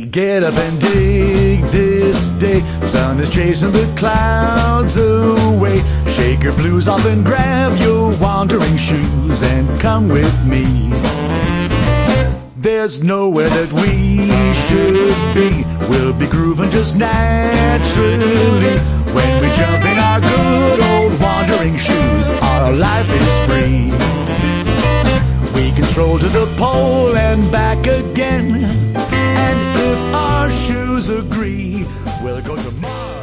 Get up and dig this day. Sun is chasing the clouds away. Shake your blues off and grab your wandering shoes and come with me. There's nowhere that we should be. We'll be grooving just naturally. When we jump in our good old wandering shoes, our life is free. We can stroll to the pole and back again. And if our shoes agree, we'll go to Mars.